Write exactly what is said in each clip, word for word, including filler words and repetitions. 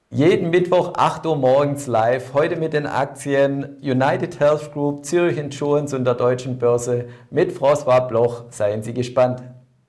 Jeden Mittwoch acht Uhr morgens live, heute mit den Aktien United Health Group, Zürich Insurance und der Deutschen Börse mit François Bloch. Seien Sie gespannt.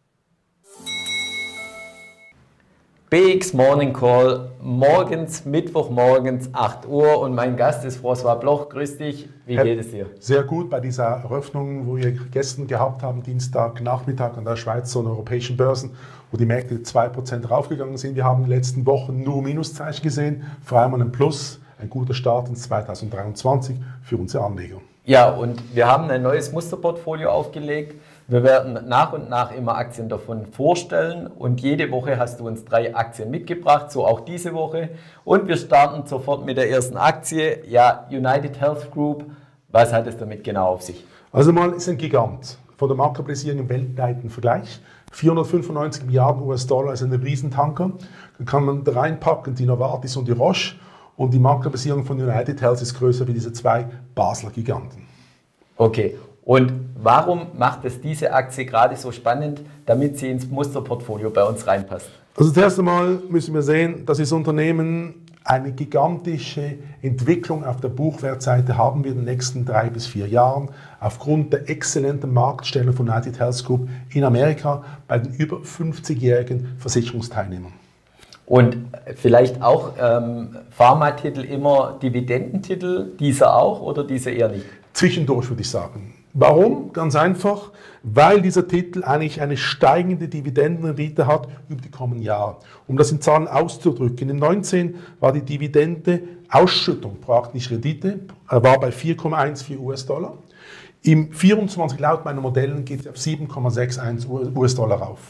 B X Morning Call, morgens, Mittwochmorgens acht Uhr und mein Gast ist François Bloch. Grüß dich, wie geht es dir? Sehr gut bei dieser Eröffnung, wo wir gestern gehabt haben, Dienstagnachmittag an der Schweizer und europäischen Börsen, wo die Märkte zwei Prozent raufgegangen sind. Wir haben in den letzten Wochen nur Minuszeichen gesehen, vor allem ein Plus, ein guter Start in zweitausenddreiundzwanzig für unsere Anleger. Ja, und wir haben ein neues Musterportfolio aufgelegt. Wir werden nach und nach immer Aktien davon vorstellen und jede Woche hast du uns drei Aktien mitgebracht, so auch diese Woche. Und wir starten sofort mit der ersten Aktie, ja, United Health Group. Was hat es damit genau auf sich? Also mal ist ein Gigant von der Marktkapitalisierung im weltweiten Vergleich. vierhundertfünfundneunzig Milliarden U S-Dollar ist ein Riesentanker. Dann kann man da reinpacken die Novartis und die Roche und die Marktkapitalisierung von United Health ist größer wie diese zwei Basler Giganten. Okay. Und warum macht es diese Aktie gerade so spannend, damit sie ins Musterportfolio bei uns reinpasst? Also zuerst einmal müssen wir sehen, dass das Unternehmen eine gigantische Entwicklung auf der Buchwertseite haben wird in den nächsten drei bis vier Jahren aufgrund der exzellenten Marktstellung von United Health Group in Amerika bei den über fünfzigjährigen Versicherungsteilnehmern. Und vielleicht auch ähm, Pharmatitel immer Dividendentitel, dieser auch oder dieser eher nicht? Zwischendurch würde ich sagen. Warum? Ganz einfach, weil dieser Titel eigentlich eine steigende Dividendenrendite hat über die kommenden Jahre. Um das in Zahlen auszudrücken, im neunzehn war die Dividende Ausschüttung, braucht nicht Rendite, war bei vier Komma eins vier US-Dollar. Im vierundzwanzig laut meiner Modellen geht es auf sieben Komma einundsechzig US-Dollar rauf.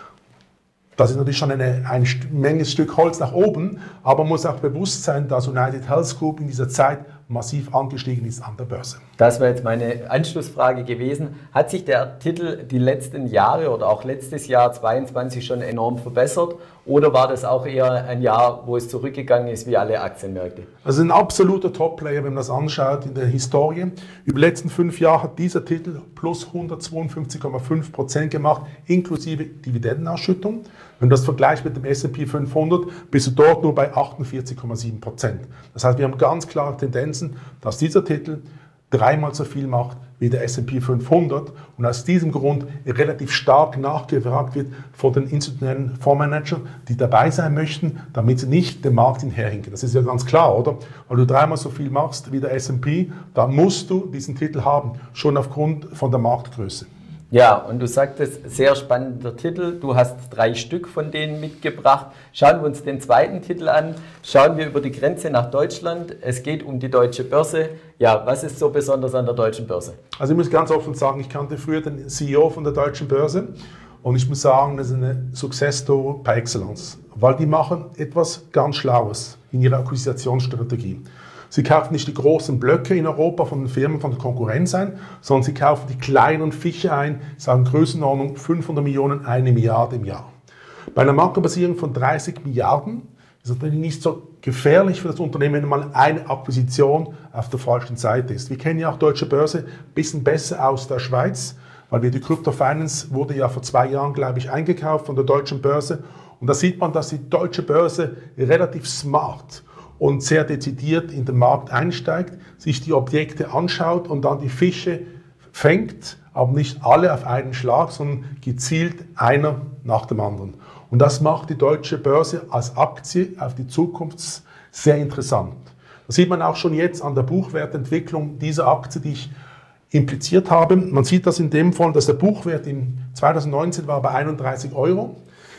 Das ist natürlich schon eine, eine Menge Stück Holz nach oben, aber man muss auch bewusst sein, dass United Health Group in dieser Zeit massiv angestiegen ist an der Börse. Das wäre jetzt meine Anschlussfrage gewesen. Hat sich der Titel die letzten Jahre oder auch letztes Jahr zweiundzwanzig schon enorm verbessert oder war das auch eher ein Jahr, wo es zurückgegangen ist wie alle Aktienmärkte? Also ein absoluter Top-Player, wenn man das anschaut in der Historie. Über die letzten fünf Jahre hat dieser Titel plus hundertzweiundfünfzig Komma fünf Prozent gemacht, inklusive Dividendenausschüttung. Wenn du das vergleichst mit dem S und P fünfhundert, bist du dort nur bei achtundvierzig Komma sieben Prozent. Das heißt, wir haben ganz klare Tendenzen, dass dieser Titel dreimal so viel macht wie der S und P fünfhundert und aus diesem Grund relativ stark nachgefragt wird von den institutionellen Fondsmanagern, die dabei sein möchten, damit sie nicht den Markt hinterherhinken. Das ist ja ganz klar, oder? Weil du dreimal so viel machst wie der S und P, dann musst du diesen Titel haben, schon aufgrund von der Marktgröße. Ja, und du sagtest, sehr spannender Titel. Du hast drei Stück von denen mitgebracht. Schauen wir uns den zweiten Titel an. Schauen wir über die Grenze nach Deutschland. Es geht um die Deutsche Börse. Ja, was ist so besonders an der Deutschen Börse? Also ich muss ganz offen sagen, ich kannte früher den C E O von der Deutschen Börse und ich muss sagen, das ist eine Success Story par excellence, weil die machen etwas ganz Schlaues in ihrer Akquisitionsstrategie. Sie kaufen nicht die großen Blöcke in Europa von den Firmen von der Konkurrenz ein, sondern sie kaufen die kleinen Fische ein, sagen Größenordnung fünfhundert Millionen, eine Milliarde im Jahr. Bei einer Marktkapitalisierung von dreißig Milliarden ist es natürlich nicht so gefährlich für das Unternehmen, wenn mal eine Akquisition auf der falschen Seite ist. Wir kennen ja auch Deutsche Börse ein bisschen besser aus der Schweiz, weil wir die Crypto Finance wurde ja vor zwei Jahren, glaube ich, eingekauft von der Deutschen Börse. Und da sieht man, dass die Deutsche Börse relativ smart und sehr dezidiert in den Markt einsteigt, sich die Objekte anschaut und dann die Fische fängt, aber nicht alle auf einen Schlag, sondern gezielt einer nach dem anderen. Und das macht die Deutsche Börse als Aktie auf die Zukunft sehr interessant. Das sieht man auch schon jetzt an der Buchwertentwicklung dieser Aktie, die ich impliziert habe. Man sieht das in dem Fall, dass der Buchwert im zweitausendneunzehn war bei einunddreißig Euro.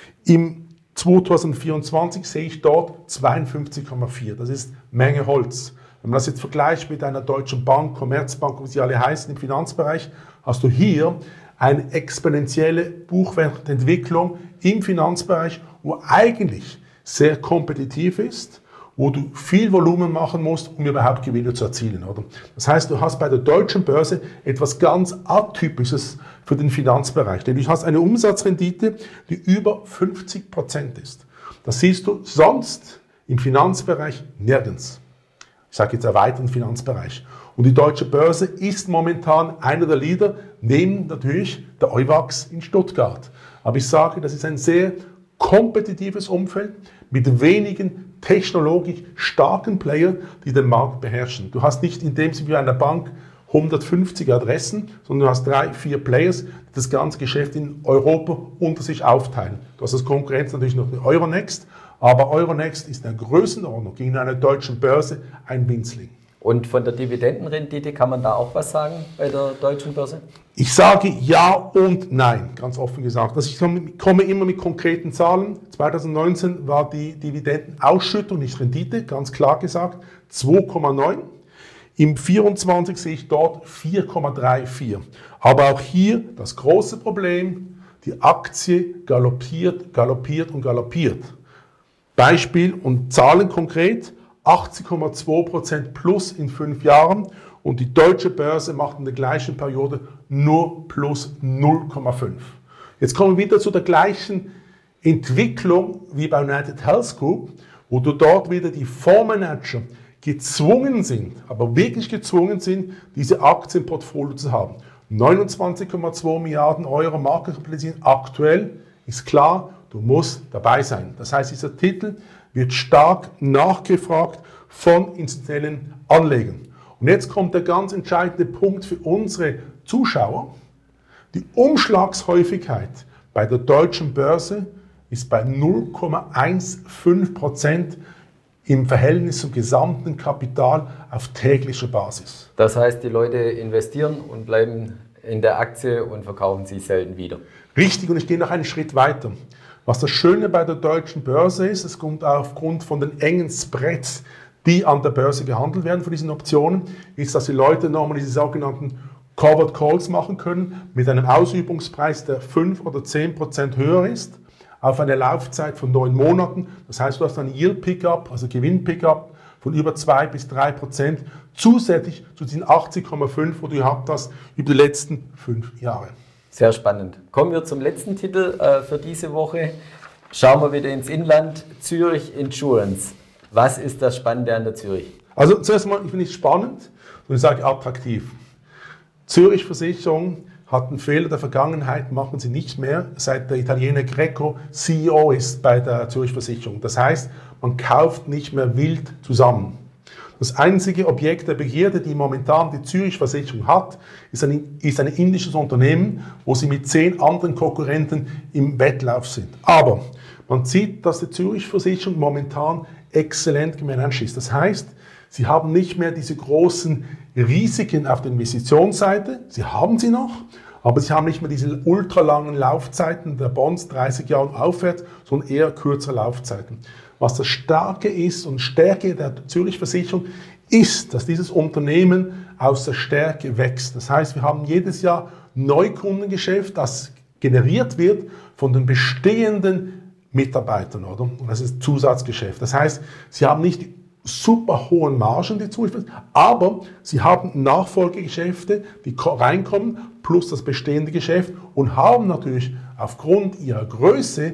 Im zweitausendvierundzwanzig sehe ich dort zweiundfünfzig Komma vier. Das ist Menge Holz. Wenn man das jetzt vergleicht mit einer Deutschen Bank, Commerzbank, wie sie alle heißen im Finanzbereich, hast du hier eine exponentielle Buchwertentwicklung im Finanzbereich, wo eigentlich sehr kompetitiv ist, wo du viel Volumen machen musst, um überhaupt Gewinne zu erzielen. Oder? Das heißt, du hast bei der Deutschen Börse etwas ganz Atypisches für den Finanzbereich. Denn du hast eine Umsatzrendite, die über fünfzig Prozent ist. Das siehst du sonst im Finanzbereich nirgends. Ich sage jetzt erweiterten Finanzbereich. Und die Deutsche Börse ist momentan einer der Leader, neben natürlich der Euwax in Stuttgart. Aber ich sage, das ist ein sehr kompetitives Umfeld mit wenigen technologisch starken Playern, die den Markt beherrschen. Du hast nicht in dem Sinne wie eine Bank hundertfünfzig Adressen, sondern du hast drei, vier Players, die das ganze Geschäft in Europa unter sich aufteilen. Du hast als Konkurrenz natürlich noch eine Euronext, aber Euronext ist in der Größenordnung gegen eine deutsche Börse ein Winzling. Und von der Dividendenrendite kann man da auch was sagen bei der deutschen Börse? Ich sage ja und nein, ganz offen gesagt. Also ich komme immer mit konkreten Zahlen. zwanzig neunzehn war die Dividendenausschüttung, nicht Rendite, ganz klar gesagt, zwei Komma neun. Im vierundzwanzig sehe ich dort vier Komma vierunddreißig. Aber auch hier das große Problem, die Aktie galoppiert, galoppiert und galoppiert. Beispiel und Zahlen konkret, achtzig Komma zwei Prozent plus in fünf Jahren und die deutsche Börse macht in der gleichen Periode nur plus null Komma fünf. Jetzt kommen wir wieder zu der gleichen Entwicklung wie bei United Health Group, wo du dort wieder die Fondsmanager gezwungen sind, aber wirklich gezwungen sind, diese Aktien im Portfolio zu haben. neunundzwanzig Komma zwei Milliarden Euro Marktkapitalisierung aktuell ist klar, du musst dabei sein. Das heißt, dieser Titel wird stark nachgefragt von institutionellen Anlegern. Und jetzt kommt der ganz entscheidende Punkt für unsere Zuschauer. Die Umschlagshäufigkeit bei der deutschen Börse ist bei null Komma fünfzehn Prozent im Verhältnis zum gesamten Kapital auf täglicher Basis. Das heißt, die Leute investieren und bleiben in der Aktie und verkaufen sie selten wieder. Richtig, und ich gehe noch einen Schritt weiter. Was das Schöne bei der deutschen Börse ist, es kommt aufgrund von den engen Spreads, die an der Börse gehandelt werden für diese Optionen, ist, dass die Leute nochmal diese sogenannten Covered Calls machen können mit einem Ausübungspreis, der fünf oder zehn Prozent höher ist, auf eine Laufzeit von neun Monaten. Das heißt, du hast einen Yield Pickup, also Gewinn Pickup von über zwei bis drei Prozent, zusätzlich zu diesen achtzig Komma fünf, wo du gehabt hast über die letzten fünf Jahre. Sehr spannend. Kommen wir zum letzten Titel äh, für diese Woche. Schauen wir wieder ins Inland. Zürich Insurance. Was ist das Spannende an der Zürich? Also zuerst mal, ich finde es spannend und ich sage attraktiv. Zürich Versicherung hat einen Fehler der Vergangenheit, machen sie nicht mehr, seit der Italiener Greco C E O ist bei der Zürich Versicherung. Das heißt, man kauft nicht mehr wild zusammen. Das einzige Objekt der Begierde, die momentan die Zürich Versicherung hat, ist ein, ist ein indisches Unternehmen, wo sie mit zehn anderen Konkurrenten im Wettlauf sind. Aber man sieht, dass die Zürich Versicherung momentan exzellent gemanagt ist. Das heißt, sie haben nicht mehr diese großen Risiken auf der Investitionsseite. Sie haben sie noch, aber sie haben nicht mehr diese ultralangen Laufzeiten der Bonds, dreißig Jahre aufwärts, sondern eher kürzere Laufzeiten. Was das Starke ist und Stärke der Zürich Versicherung ist, dass dieses Unternehmen aus der Stärke wächst. Das heißt, wir haben jedes Jahr Neukundengeschäft, das generiert wird von den bestehenden Mitarbeitern, oder? Und das ist Zusatzgeschäft. Das heißt, sie haben nicht super hohen Margen, die Zürich Versicherung, aber sie haben Nachfolgegeschäfte, die reinkommen, plus das bestehende Geschäft und haben natürlich aufgrund ihrer Größe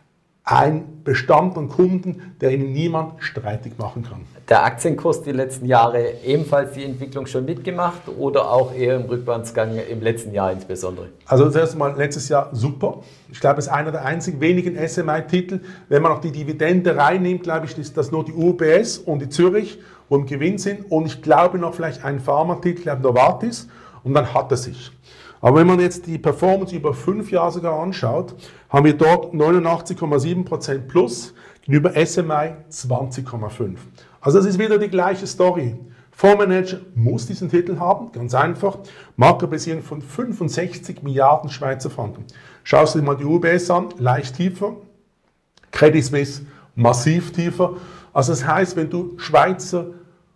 ein Bestand an Kunden, der ihnen niemand streitig machen kann. Der Aktienkurs die letzten Jahre ebenfalls die Entwicklung schon mitgemacht oder auch eher im Rückwärtsgang im letzten Jahr insbesondere? Also das erste Mal letztes Jahr super. Ich glaube, es ist einer der einzigen wenigen S M I-Titel. Wenn man noch die Dividende reinnimmt, glaube ich, ist das nur die U B S und die Zürich, wo im Gewinn sind. Und ich glaube noch vielleicht ein Pharma-Titel, ich glaube Novartis. Und dann hat er sich. Aber wenn man jetzt die Performance über fünf Jahre sogar anschaut, haben wir dort neunundachtzig Komma sieben Prozent plus gegenüber S M I zwanzig Komma fünf. Also das ist wieder die gleiche Story. Fondsmanager muss diesen Titel haben, ganz einfach. Marktkapitalisierung von fünfundsechzig Milliarden Schweizer Franken. Schaust du dir mal die U B S an, leicht tiefer. Credit Suisse massiv tiefer. Also das heißt, wenn du Schweizer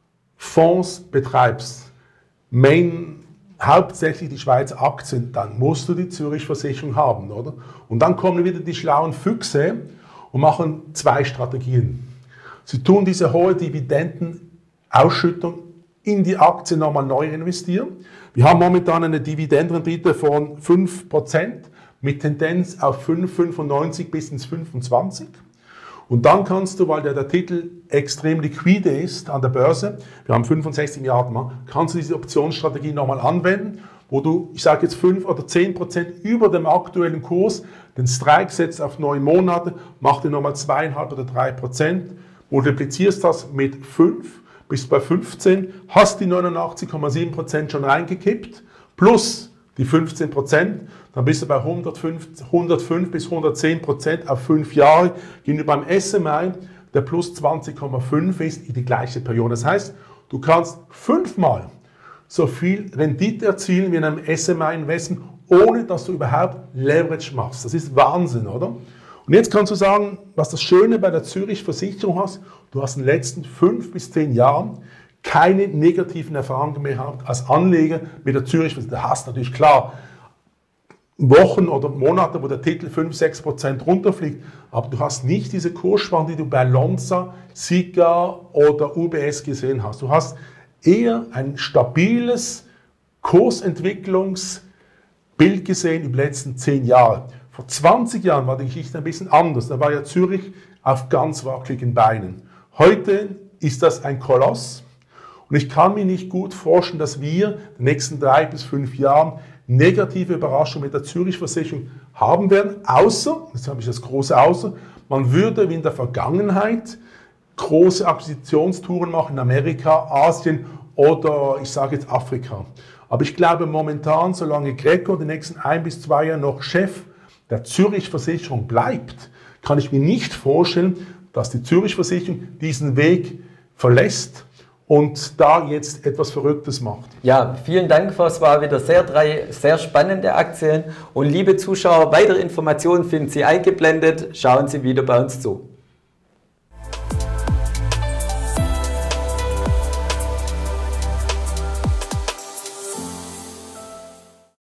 Fonds betreibst, Main hauptsächlich die Schweizer Aktien, dann musst du die Zürich Versicherung haben, oder? Und dann kommen wieder die schlauen Füchse und machen zwei Strategien. Sie tun diese hohe Dividendenausschüttung in die Aktie nochmal neu investieren. Wir haben momentan eine Dividendenrendite von fünf Prozent mit Tendenz auf fünf Komma fünfundneunzig bis ins fünfundzwanzig. Und dann kannst du, weil der, der Titel extrem liquide ist an der Börse, wir haben fünfundsechzig Milliarden Mal, kannst du diese Optionsstrategie nochmal anwenden, wo du, ich sage jetzt fünf oder zehn Prozent über dem aktuellen Kurs, den Strike setzt auf neun Monate, macht dir nochmal zwei Komma fünf oder drei Prozent, multiplizierst das mit fünf, bist bei fünfzehn, hast die neunundachtzig Komma sieben Prozent schon reingekippt, plus die fünfzehn Prozent, dann bist du bei hundertfünf, hundertfünf bis hundertzehn Prozent auf fünf Jahre, gegenüber beim S M I, der plus zwanzig Komma fünf ist in die gleiche Periode. Das heißt, du kannst fünfmal so viel Rendite erzielen wie in einem S M I-Investment, ohne dass du überhaupt Leverage machst. Das ist Wahnsinn, oder? Und jetzt kannst du sagen, was das Schöne bei der Zürich Versicherung hast, du hast in den letzten fünf bis zehn Jahren keine negativen Erfahrungen mehr gehabt als Anleger mit der Zürich Versicherung. Du hast natürlich klar Wochen oder Monate, wo der Titel fünf bis sechs Prozent runterfliegt, aber du hast nicht diese Kursschwankungen, die du bei Lonza, Sika oder U B S gesehen hast. Du hast eher ein stabiles Kursentwicklungsbild gesehen über die letzten zehn Jahre. Vor zwanzig Jahren war die Geschichte ein bisschen anders. Da war ja Zürich auf ganz wackeligen Beinen. Heute ist das ein Koloss und ich kann mir nicht gut vorstellen, dass wir in den nächsten drei bis fünf Jahren negative Überraschungen mit der Zürich Versicherung haben werden, außer, jetzt habe ich das große Außer, man würde wie in der Vergangenheit große Akquisitionstouren machen in Amerika, Asien oder ich sage jetzt Afrika. Aber ich glaube momentan, solange Greco die nächsten ein bis zwei Jahre noch Chef der Zürich Versicherung bleibt, kann ich mir nicht vorstellen, dass die Zürich Versicherung diesen Weg verlässt und da jetzt etwas Verrücktes macht. Ja, vielen Dank, es war wieder sehr drei sehr spannende Aktien. Und liebe Zuschauer, weitere Informationen finden Sie eingeblendet. Schauen Sie wieder bei uns zu.